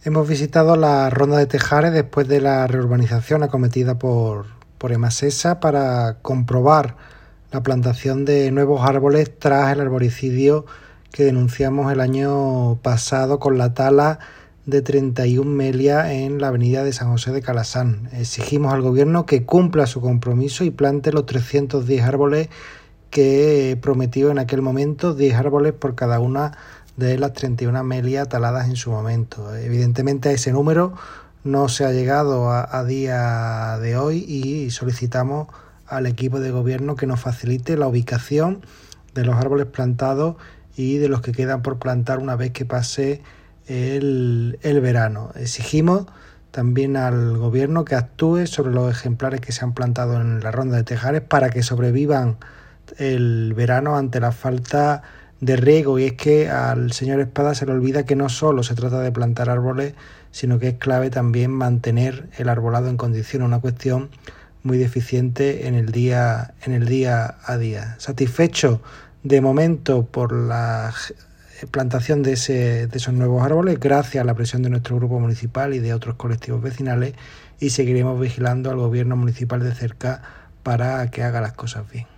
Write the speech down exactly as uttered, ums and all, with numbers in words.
Hemos visitado la Ronda de Tejares después de la reurbanización acometida por, por Emasesa para comprobar la plantación de nuevos árboles tras el arboricidio que denunciamos el año pasado con la tala de treinta y una melias en la avenida de San José de Calasán. Exigimos al gobierno que cumpla su compromiso y plante los trescientos diez árboles que prometió en aquel momento, diez árboles por cada una de las treinta y una melias taladas en su momento. Evidentemente a ese número no se ha llegado a, a día de hoy y solicitamos al equipo de gobierno que nos facilite la ubicación de los árboles plantados y de los que quedan por plantar una vez que pase el, el verano. Exigimos también al gobierno que actúe sobre los ejemplares que se han plantado en la Ronda de Tejares para que sobrevivan el verano ante la falta de riego. Y es que al señor Espada se le olvida que no solo se trata de plantar árboles, sino que es clave también mantener el arbolado en condiciones, una cuestión muy deficiente en el día, en el día a día. Satisfecho de momento por la plantación de, ese, de esos nuevos árboles, gracias a la presión de nuestro grupo municipal y de otros colectivos vecinales, y seguiremos vigilando al gobierno municipal de cerca para que haga las cosas bien.